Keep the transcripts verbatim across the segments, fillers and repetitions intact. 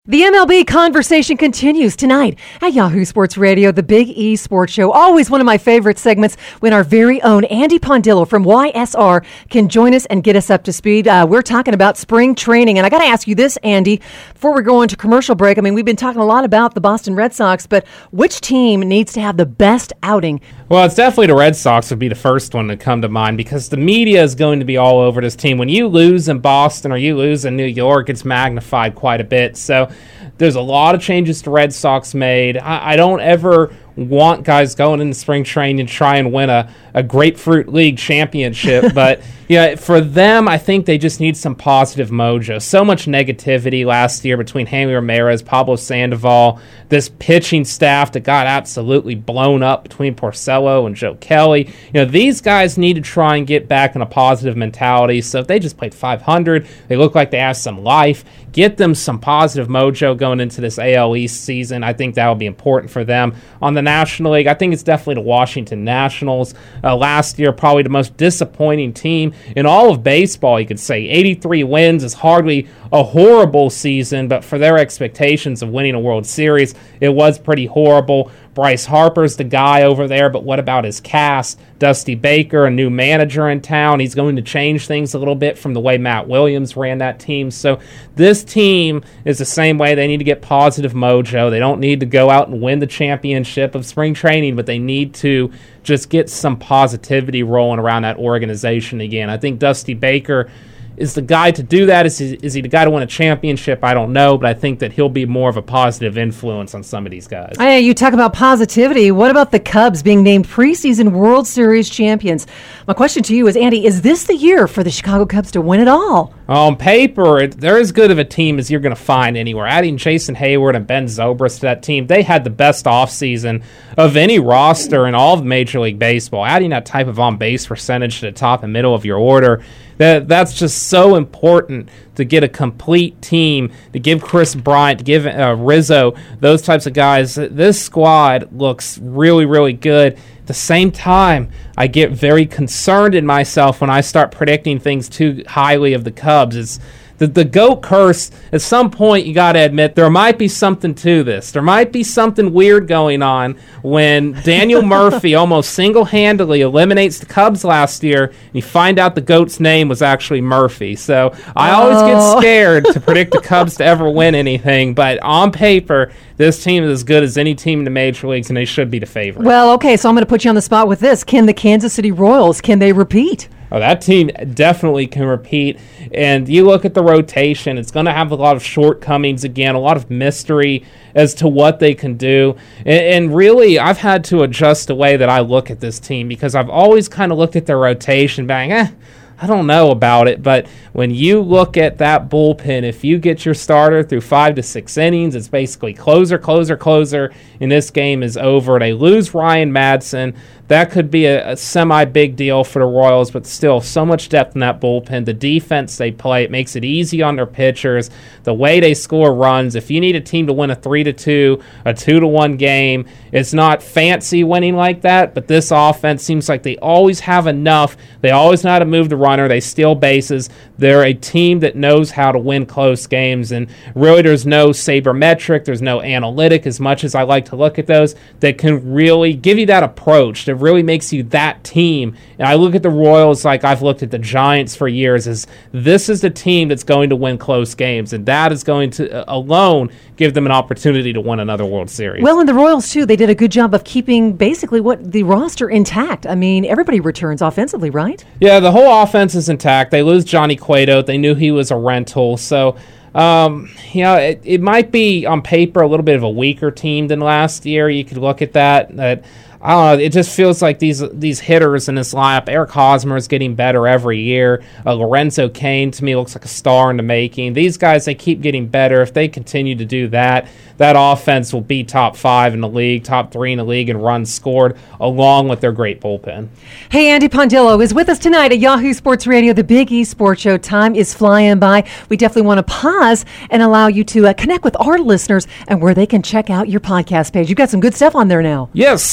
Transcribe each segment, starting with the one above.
The M L B conversation continues tonight at Yahoo Sports Radio, the Big E Sports Show. Always one of my favorite segments when our very own Andy Pondillo from Y S R can join us and get us up to speed. Uh, we're talking about spring training. And I got to ask you this, Andy, before we go into commercial break. I mean, we've been talking a lot about the Boston Red Sox, but which team needs to have the best outing? Well, it's definitely the Red Sox would be the first one to come to mind because the media is going to be all over this team. When you lose in Boston or you lose in New York, it's magnified quite a bit. So there's a lot of changes the Red Sox made. I, I don't ever want guys going into spring training to try and win a, a Grapefruit League championship. But yeah, for them, I think they just need some positive mojo. So much negativity last year between Hanley Ramirez, Pablo Sandoval, this pitching staff that got absolutely blown up between Porcello and Joe Kelly. You know, these guys need to try and get back in a positive mentality. So if they just played five hundred, they look like they have some life. Get them some positive mojo going into this A L East season. I think that will be important for them. On the National League, I think it's definitely the Washington Nationals. Uh, last year, probably the most disappointing team in all of baseball, you could say. eighty-three wins is hardly a horrible season, but for their expectations of winning a World Series, it was pretty horrible. Bryce Harper's the guy over there, but what about his cast? Dusty Baker, a new manager in town. He's going to change things a little bit from the way Matt Williams ran that team. So this team is the same way. They need to get positive mojo. They don't need to go out and win the championship of spring training, but they need to just get some positivity rolling around that organization again. I think Dusty Baker is the guy to do that. Is he, is he the guy to win a championship? I don't know, but I think that he'll be more of a positive influence on some of these guys. Hey, you talk about positivity. What about the Cubs being named preseason World Series champions? My question to you is, Andy, is this the year for the Chicago Cubs to win it all? On paper, they're as good of a team as you're going to find anywhere. Adding Jason Hayward and Ben Zobrist to that team, they had the best offseason of any roster in all of Major League Baseball. Adding that type of on-base percentage to the top and middle of your order, that that's just so important to get a complete team, to give Chris Bryant, to give uh, Rizzo, those types of guys. This squad looks really, really good. At the same time, I get very concerned in myself when I start predicting things too highly of the Cubs. It's the, the GOAT curse, at some point you got to admit there might be something to this. There might be something weird going on when Daniel Murphy almost single-handedly eliminates the Cubs last year, and you find out the GOAT's name was actually Murphy. So I always Oh. get scared to predict the Cubs to ever win anything, but on paper, this team is as good as any team in the major leagues, and they should be the favorite. Well, okay, so I'm going to put you on the spot with this. Can the Kansas City Royals, can they repeat? Oh, that team definitely can repeat. And you look at the rotation, it's going to have a lot of shortcomings again, a lot of mystery as to what they can do. And, and really, I've had to adjust the way that I look at this team because I've always kind of looked at their rotation, bang, eh, I don't know about it, but when you look at that bullpen, if you get your starter through five to six innings, it's basically closer, closer, closer, and this game is over. They lose Ryan Madson. That could be a, a semi-big deal for the Royals, but still, so much depth in that bullpen. The defense they play, it makes it easy on their pitchers. The way they score runs, if you need a team to win a three to two, a two to one game, it's not fancy winning like that, but this offense seems like they always have enough. They always know how to move the runner. They steal bases. They're a team that knows how to win close games, and really there's no sabermetric, there's no analytic, as much as I like to look at those, that can really give you that approach that really makes you that team. And I look at the Royals like I've looked at the Giants for years, as this is the team that's going to win close games, and that is going to uh, alone give them an opportunity to win another World Series. Well, and the Royals, too, they did a good job of keeping basically what the roster intact. I mean, everybody returns offensively, right? Yeah, the whole offense is intact. They lose Johnny Cueto. They knew he was a rental, so Um, you know, it, it might be on paper a little bit of a weaker team than last year. You could look at that. That I don't know. It just feels like these these hitters in this lineup. Eric Hosmer is getting better every year. Uh, Lorenzo Cain, to me, looks like a star in the making. These guys, they keep getting better. If they continue to do that, that offense will be top five in the league, top three in the league in runs scored, along with their great bullpen. Hey, Andy Pondillo is with us tonight at Yahoo Sports Radio, the Big E Sports Show. Time is flying by. We definitely want to pause and allow you to uh, connect with our listeners and where they can check out your podcast page. You've got some good stuff on there now. Yes, uh, we're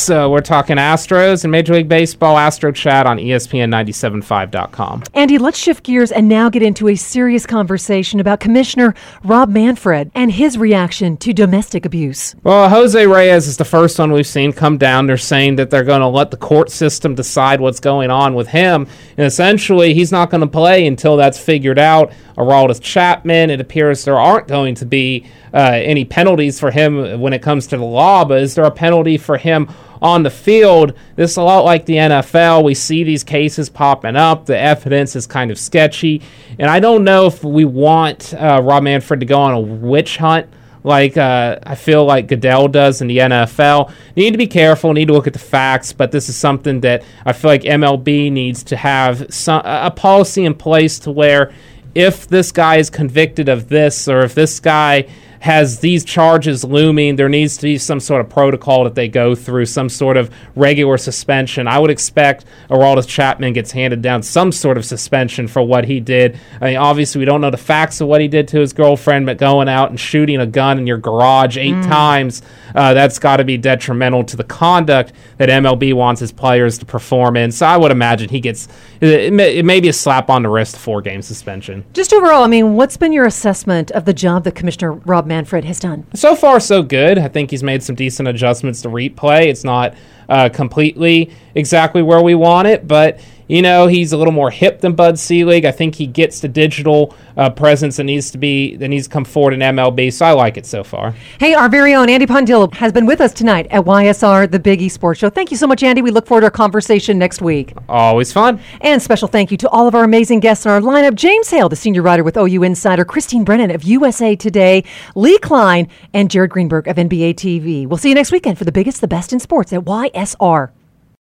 talking Astros and Major League Baseball. Astro Chat on E S P N ninety-seven point five dot com. Andy, let's shift gears and now get into a serious conversation about Commissioner Rob Manfred and his reaction to domestic abuse. Well, Jose Reyes is the first one we've seen come down. They're saying that they're going to let the court system decide what's going on with him. And essentially, he's not going to play until that's figured out. Aroldis Chapman, it appears there aren't going to be uh, any penalties for him when it comes to the law, but is there a penalty for him on the field? This is a lot like the N F L. We see these cases popping up. The evidence is kind of sketchy. And I don't know if we want uh, Rob Manfred to go on a witch hunt like uh, I feel like Goodell does in the N F L. You need to be careful, need to look at the facts, but this is something that I feel like M L B needs to have some, a policy in place to where if this guy is convicted of this, or if this guy has these charges looming, there needs to be some sort of protocol that they go through, some sort of regular suspension. I would expect Aroldis Chapman gets handed down some sort of suspension for what he did. I mean, obviously, we don't know the facts of what he did to his girlfriend, but going out and shooting a gun in your garage eight mm. times, uh, that's got to be detrimental to the conduct that M L B wants his players to perform in. So I would imagine he gets, it may, it may be a slap on the wrist, four-game suspension. Just overall, I mean, what's been your assessment of the job that Commissioner Rob Manfred has done? So far, so good. I think he's made some decent adjustments to replay. It's not uh, completely exactly where we want it, but you know, he's a little more hip than Bud Selig. I think he gets the digital uh, presence that needs to be that needs to come forward in M L B. So I like it so far. Hey, our very own Andy Pondillo has been with us tonight at Y S R, the Big E Sports Show. Thank you so much, Andy. We look forward to our conversation next week. Always fun. And special thank you to all of our amazing guests in our lineup: James Hale, the senior writer with O U Insider; Christine Brennan of U S A Today; Lee Klein; and Jared Greenberg of N B A T V. We'll see you next weekend for the biggest, the best in sports at Y S R.